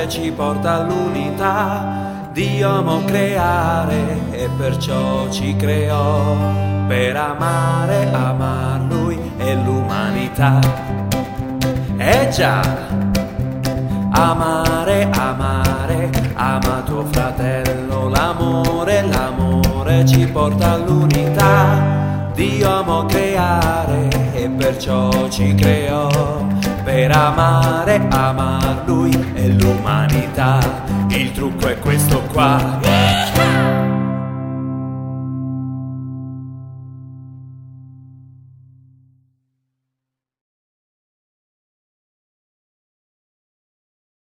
l'amore ci porta all'unità. Dio amò creare e perciò ci creò per amare, amar Lui e l'umanità. Già, amare, amare, ama tuo fratello, l'amore ci porta all'unità. Dio amò creare e perciò ci creò per amare, amar Lui e l'umanità. Il trucco è questo qua.